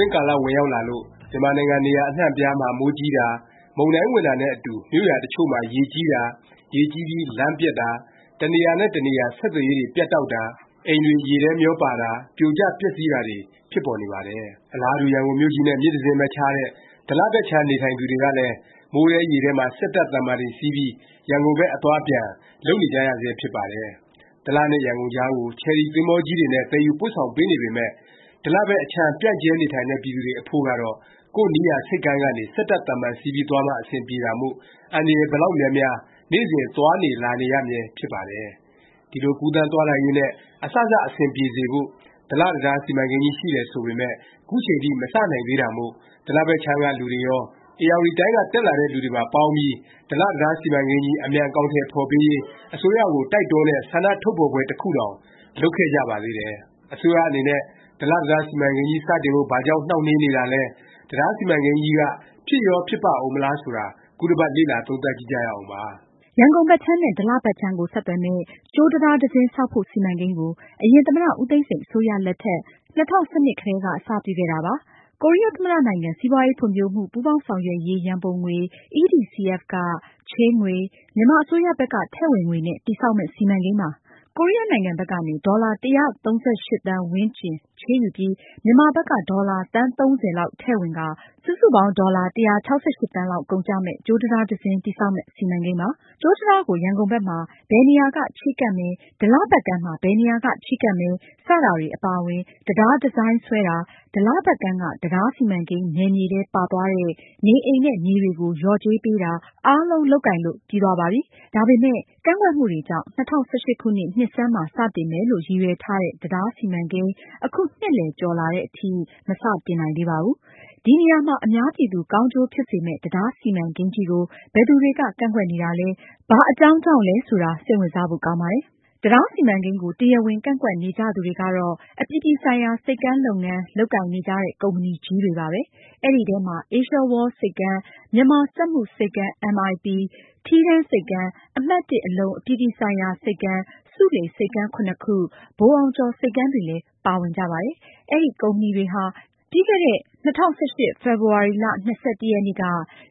င်းကာလဝင်ရောက်လာလို့မြန်မာနိုင်ငံနေရာအနှံ့အပြားမှာမိုးကြီးတာမုန်တိုင်းဝင်တာနဲ့အတူမြို့ရွာတစ်ချို့မှာရေကြီးတာရေကြီးပြီးလမ်းပျက်တာတစ်နေရာနဲ့တစ်နေရာဆက်သွယ်ရေးတွေပြတ်တောက်တာအိမ်တွေရေထဲမျောပါတာပြိုကျပျက်စီးတာတွေဖြစ်ပေါ်နေပါတယ်အလားတူရန်ကုန်မြို့ကြီးနဲ့မြစ်တစ်စင်းပဲခြားတဲ့ဒလဘက်ခြမ်းနေထိုင်သူတွေကလည်းမိုးထဲရေထဲမှာစက်တပ်သံမာတွေစီးပြီးရန်ကုန်ဘက်အသွားပြန်လုပ်နေကြရဆဲဖြစ်ပါတယ်ဒလနဲ့ရန်ကုန်ကြားကိုချယ်ရီသင်္ဘောကြီးတွေနဲ့သယ်ယူပို့ဆောင်ပေးနေပေမယ့်ဒလဘက်အခြမ်းပြန့်ကျဲနေထိုင်တဲ့ပြည်သူတွေအဖို့ကတော့ကိုယ့်နီးရာဆိပ်ကမ်းကနေစက်တပ်သံမာစီးပြီးသွားမှအဆင်ပြေတာမို့အန္တရာယ်ဘယ်လောက်များများနေ့စဉ်သွားနေလာနေရမြဲဖြစ်ပါတယ်ဒီလိုကူးသန်းသွားလာရေးနဲ့အစအဆင်ပြေစေဖို့ဒလတံတားစီမံကိန်းကြီးရှိတယ်ဆိုပေမယ့်ခုချိန်ထိမစနိုင်သေးတာမို့ဒလဘက်ခြမ်းကလူတွေရောဧရာဝတီတိုင်းကတက်လာတဲ့လူတွေပါပေါင်းပြီးဒလတံတားစီမံကိန်းကြီးအမြန်အကောင်အထည်ဖော်ပေးရေးအစိုးရကိုတိုက်တွန်းတဲ့ဆန္ဒထုတ်ဖော်ပွဲတစ်ခုတောင်လုပ်ခဲ့ကြပါသေးတယ်အစိုးရအနေနဲ့ဒလတံတားစီမံကိန်းကြီးစတင်ဖို့ဘာကြောင့်နှောင့်နှေးနေတာလဲတံတားစီမံကိန်းကြီးကဖြစ်ရောဖြစ်ပါ့ဦးမလားဆိုတာခုတစ်ပတ်လေ့လာသုံးသပ်ကြည့်ကြရအောင်ပါရန်ကုန်ဘက်ခြမ်းနဲ့ဒလဘက်ခြမ်းကိုဆက်သွယ်မယ့်ကြိုးတံတားတစ်စင်းဆောက်ဖို့စီမံကိန်းကိုအရင်သမ္မတဦးသိန်းစိန်အစိုးရလက်ထက်2012ကတည်းကအစပြုခဲ့တာပါ။ကိုရီးယားသမ္မတနိုင်ငံစီးပွားရေးဖွံ့ဖြိုးမှုပူးပေါင်းဆောင်ရွက်ရေးရန်ပုံငွေ EDCF ကချေးငွေမြန်မာအစိုးရဘက်ကထည့်ဝင်ငွေနဲ့တည်ဆောက်မယ့်စီမံကိန်းပါ။ကိုရီးယားနိုင်ငံဘက်ကနေဒေါ်လာ138သန်းဝန်းကျင်ချေးယူပြီးမြန်မာဘက်ကဒေါ်လာသန်း30လောက်ထည့်ဝင်ကာစုစုပေါင်းဒေါ်လာ168သန်းလောက်ကုန်ကျမယ့်ကြိုးတံတားတစ်စင်းတည်ဆောက်မယ့်စီမံကိန်းပါ။ကြိုးတံတားကိုရန်ကုန်ဘက်မှာဘယ်နေရာကချဉ်းကပ်မယ်ဒလဘက်ကမ်းမှာဘယ်နေရာကချဉ်းကပ်မယ်စတာတွေအပါအဝင်တံတားဒီဇိုင်းဆွဲတာဒလဘက်ကမ်းကတံတားစီမံကိန်းနယ်မြေထဲပါသွားတဲ့နေအိမ်နဲ့မြေတွေကိုလျော်ကြေးပေးတာအားလုံးလုပ်ကိုင်လို့ပြီးသွားပါပြီ။ဒါပေမဲ့ကန့်ကွက်မှုတွေကြောင့်2018ခုနှစ်နှစ်ဆန်းမှာစတင်မယ်လို့ရည်ရွယ်ထားတဲ့တံတားစီမံကိန်းအခုနှစ်လည်ကျော်လာတဲ့အထိမစတင်နိုင်သေးပါဘူး။ဒီနေရာမှာအများပြည်သူကောင်းကျိုးဖြစ်စေမယ့်တံတားစီမံကိန်းကြီးကိုဘယ်သူတွေကကန့်ကွက်နေတာလဲဘာအကြောင်းကြောင့်လဲဆိုတာစိတ်ဝင်စားဖို့ကောင်းပါတယ်။တံတားစီမံကိန်းကိုတရားဝင်ကန့်ကွက်နေကြသူတွေကတော့အပြည်ပြည်ဆိုင်ရာဆိပ်ကမ်းလုပ်ငန်းလုပ်ကိုင်နေကြတဲ့ကုမ္ပဏီကြီးတွေပါပဲ။အဲဒီထဲမှာ Asia World ဆိပ်ကမ်း၊မြန်မာစက်မှုဆိပ်ကမ်း MIP ၊ထီးတန်းဆိပ်ကမ်း၊အမှတ် အလုံအပြည်ပြည်ဆိုင်ရာဆိပ်ကမ်း၊ဆူးလေဆိပ်ကမ်း ခု ဗိုလ်အောင်ကျော်ဆိပ်ကမ်းတွေလည်းပါဝင်ကြပါတယ်။အဲဒီကုမ္ပဏီတွေဟာပြီးခဲ့တဲ့2018ဖေဖေါ်ဝါရီလ21ရက်နေ့က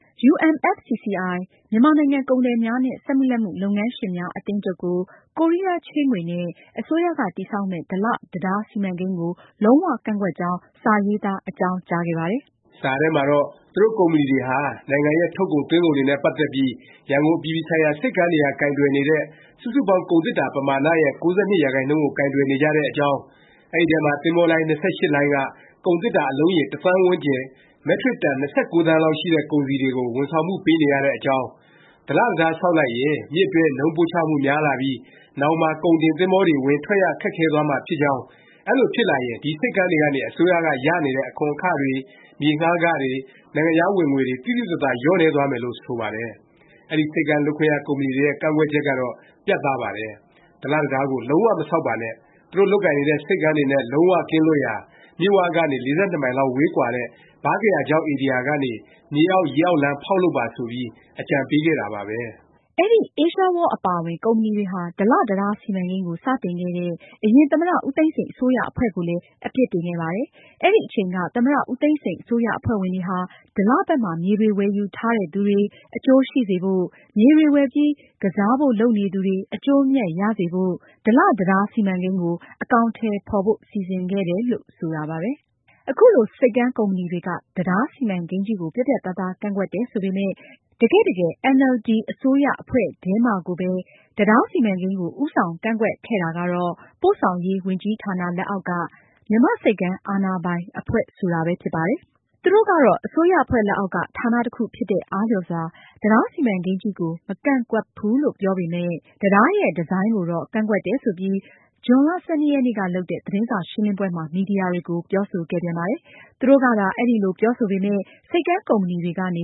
UMFCCI မြန်မာနိုင်ငံကုန်သည်များနဲ့စက်မှုလက်မှုလုပ်ငန်းရှင်များအသင်းချုပ်ကိုကိုရီးယားချေးငွေနဲ့အစိုးရကတည်ဆောက်မယ့်ဒလတံတားစီမံကိန်းကိုလုံးဝကန့်ကွက်ကြောင်းစာရေးသားအကြောင်းကြားခဲ့ပါတယ်။စာထဲမှာတော့သူတို့ကုမ္ပဏီတွေဟာနိုင်ငံရဲ့ထုတ်ကုန်သွင်းကုန်တွေနဲ့ပတ်သက်ပြီးရန်ကုန်အပြည်ပြည်ဆိုင်ရာဆိပ်ကမ်းတွေကကိုင်တွယ်နေတဲ့စုစုပေါင်းကုန်သေတ္တာပမာဏရဲ့ 92% ကိုကိုင်တွယ်နေကြတဲ့အကြောင်းအဲဒီထဲမှာသင်္ဘောလိုင်း28လိုင်းကကုန်သေတ္တာအလုံးရေ1သန်းဝန်းကျင်မက်ထရစ်တန်29သန်းလောက်ရှိတဲ့ကုန်စည်တွေကိုဝန်ဆောင်မှုပေးနေရတဲ့အကြောင်းဒလတံတားဆောက်လိုက်ရင်မြစ်တွဲနုန်းပို့ချမှုများလာပြီးနောင်မှာကုန်တင်သင်္ဘောတွေဝင်ထွက်ရခက်ခဲသွားမှာဖြစ်ကြောင်းအဲလိုဖြစ်လာရင်ဒီဆိပ်ကမ်းတွေကနေအစိုးရကရနေတဲ့အခွန်အခတွေမြေငှားခတွေနိုင်ငံခြားဝင်ငွေတွေသိသိသာသာလျော့နည်းသွားမယ်လို့ဆိုပါတယ်အဲဒီဆိပ်ကမ်းလုပ်ခွင့်ရကုမ္ပဏီတွေရဲ့ကန့်ကွက်ချက်ကတော့ပြတ်သားပါတယ်ဒလတံတားကိုလုံးဝမဆောက်ပါနဲ့သူတို့လုပ်ကိုင်နေတဲ့ဆိပ်ကမ်းတွေနဲ့လုံးဝကင်းလွတ်ရာမြစ်ဝကနေ42မိုင်လောက်ဝေးကွာတဲ့ဗားကရာချောင်းဧရိယာကနေမြေအောက်ရေအောက်လမ်းဖေါက်လုပ်ပါဆိုပြီးအကြံပေးခဲ့တာပါပဲအဲဒီ Asia World အပါအဝင်ကုမ္ပဏီတွေဟာဒလတံတားစီမံကိန်းကိုစတင်ခဲ့တဲ့အရင်သမ္မတဦးသိန်းစိန်အစိုးရအဖွဲ့ကိုလည်းအပြစ်တင်ခဲ့ပါတယ်။အဲဒီအချိန်ကသမ္မတဦးသိန်းစိန်အစိုးရအဖွဲ့ဝင်တွေဟာဒလဘက်မှာမြေတွေဝယ်ယူထားတဲ့သူတွေအကျိုးရှိစေဖို့မြေတွေဝယ်ပြီးကစားဖို့လုပ်နေသူတွေအကျိုးအမြတ်ရစေဖို့ဒလတံတားစီမံကိန်းကိုအကောင်အထည်ဖော်ဖို့စီစဉ်ခဲ့တယ်လို့ဆိုတာပါပဲ။အခုလိုဆိပ်ကမ်းကုမ္ပဏီတွေကတံတားစီမံကိန်းကြီးကိုပြတ်ပြတ်သားသားကန့်ကွက်တယ်ဆိုပေမယ့်တကယ့် NLD အစိုးရအဖွဲ့ထဲမှာကိုပဲတံတားစီမံကိန်းကိုဦးဆောင်ကန့်ကွက်ခဲ့တာကတော့ပို့ဆောင်ရေးဝန်ကြီးဌာနလက်အောက်ကမြန်မာ့ဆိပ်ကမ်းအာဏာပိုင်အဖွဲ့ဆိုတာပဲဖြစ်ပါတယ်။သူတို့ကတော့အစိုးရအဖွဲ့လက်အောက်ကဌာနတစ်ခုဖြစ်တဲ့အားလျော်စွာတံတားစီမံကိန်းကြီးကိုမကန့်ကွက်ဘူးလို့ပြောပေမယ့်တံတားရဲ့ဒီဇိုင်းကိုတော့ကန့်ကွက်တယ်ဆိုပြီးဇွန်လ12ရက်နေ့ကလုပ်တဲ့သတင်းစာရှင်းလင်းပွဲမှာမီဒီယာတွေကိုပြောဆိုခဲ့ပြန်ပါတယ်။သူတို့ကသာအဲဒီလိုပြောဆိုပေမယ့်ဆိပ်ကမ်းကုမ္ပဏီတွေကနေ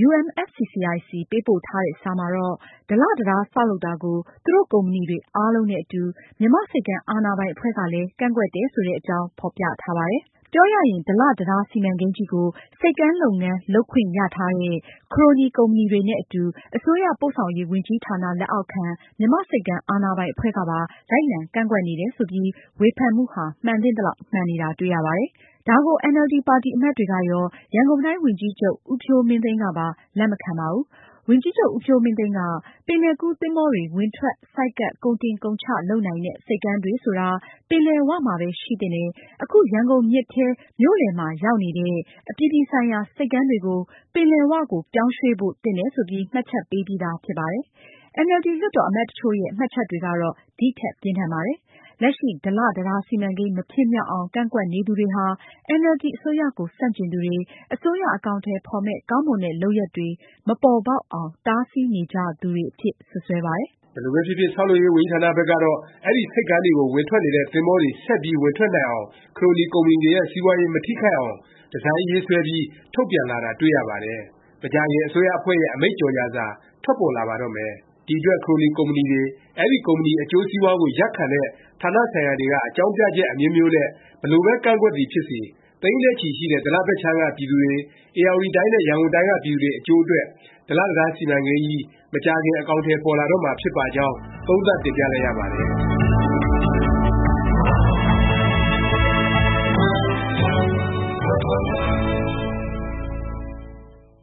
UMFCCI ဆီပေးပို့ထားတဲ့စာမှာတော့ဒလတံတားဆောက်လုပ်တာကိုသူတို့ကုမ္ပဏီတွေအားလုံးနဲ့အတူမြန်မာ့ဆိပ်ကမ်းအာဏာပိုင်အဖွဲ့ကလည်းကန့်ကွက်တယ်ဆိုတဲ့အကြောင်းဖော်ပြထားပါတယ်။ပြောရရင်ဒလတံတားစီမံကိန်းကြီးကိုဆိပ်ကမ်းလုပ်ငန်းလုပ်ခွင့်ရထားတဲ့ခရိုနီကုမ္ပဏီတွေနဲ့အတူအစိုးရပို့ဆောင်ရေးဝန်ကြီးဌာနလက်အောက်ခံမြန်မာ့ဆိပ်ကမ်းအာဏာပိုင်အဖွဲ့ကပါလိုက်လံကန့်ကွက်နေတယ်ဆိုပြီးဝေဖန်မှုဟာမှန်သင့်သလောက်မှန်နေတာတွေ့ရပါတယ်။ဒါကို NLD ပါတီအမတ်တွေကရော ရန်ကုန်တိုင်းဝန်ကြီးချုပ် ဦးဖြိုးမင်းသိန်းကပါ လက်မခံပါဘူး။ ဝန်ကြီးချုပ် ဦးဖြိုးမင်းသိန်းက ပင်လယ်ကူးသင်္ဘောတွေ ဝင်ထွက်ဆိုက်ကပ် ကုန်တင်ကုန်ချ လုပ်နိုင်တဲ့ ဆိပ်ကမ်းတွေဆိုတာ ပင်လယ်၀ မှာပဲ ရှိသင့်တယ်၊ အခု ရန်ကုန်မြစ်ထဲ မြို့လယ်မှာ ရောက်နေတဲ့ အပြည်ပြည်ဆိုင်ရာ ဆိပ်ကမ်းတွေကို ပင်လယ်၀ ကိုပြောင်းရွှေ့ဖို့ သင့်တယ် ဆိုပြီး မှတ်ချက်ပေးပြီးသား ဖြစ်ပါတယ်။ NLD လွှတ်တော်အမတ်တချို့ရဲ့ မှတ်ချက်တွေကတော့ ဒီထက် ပြင်းထန်ပါတယ်။ လက်ရှိ ဒလ တံတား စီမံကိန်း မဖြစ်မြောက်အောင် ကန့်ကွက်နေသူတွေဟာ NLD အစိုးရကို ဆန့်ကျင်သူတွေ၊ အစိုးရ အကောင်အထည် ဖော်မယ့် ကောင်းမွန်တဲ့ လုပ်ရပ်တွေ မပေါ်ပေါက်အောင် တားဆီးနေကြသူတွေအဖြစ် စွပ်စွဲပါတယ်။ ဘယ်လိုပဲဖြစ်ဖြစ် ဆောက်လုပ်ရေး ဝန်ကြီးဌာနဘက်ကတော့ အဲဒီ ဆိပ်ကမ်းတွေကို ဝင်ထွက်နေတဲ့ သင်္ဘောတွေ ဆက်ပြီး ဝင်ထွက်နိုင်အောင်၊ ခရိုနီ ကုမ္ပဏီတွေရဲ့ စီးပွားရေး မထိခိုက်အောင် ဒီဇိုင်းရေးဆွဲပြီး ထုတ်ပြန်လာတာ တွေ့ရပါတယ်။ မကြာခင် အစိုးရအဖွဲ့ရဲ့ အမိန့်ကြော်ငြာစာ ထွက်ပေါ်လာပါတော့မယ်။ ဒီအတွက် ခရိုနီ ကုမ္ပဏီတွေ၊ အဲဒီ ကုမ္ပဏီ အကျိုးစီးပွားကို ရပ်ခံတဲ့ ဌာနဆိုင်ရာတွေက အကြောင်းပြချက် အမျိုးမျိုးနဲ့ ဘယ်လိုပဲ ကန့်ကွက်သည်ဖြစ်စေ သိန်းနဲ့ချီရှိတဲ့ ဒလ ဘက်ခြမ်းက ပြည်သူတွေ၊ ဧရာဝတီတိုင်းနဲ့ ရန်ကုန်တိုင်းက ပြည်သူတွေ အကျိုးအတွက် ဒလ တံတား စီမံကိန်းကြီး မကြာခင် အကောင်အထည် ပေါ်လာတော့မှာ ဖြစ်ပါကြောင်း သုံးသပ်တင်ပြလိုက်ရပါတယ်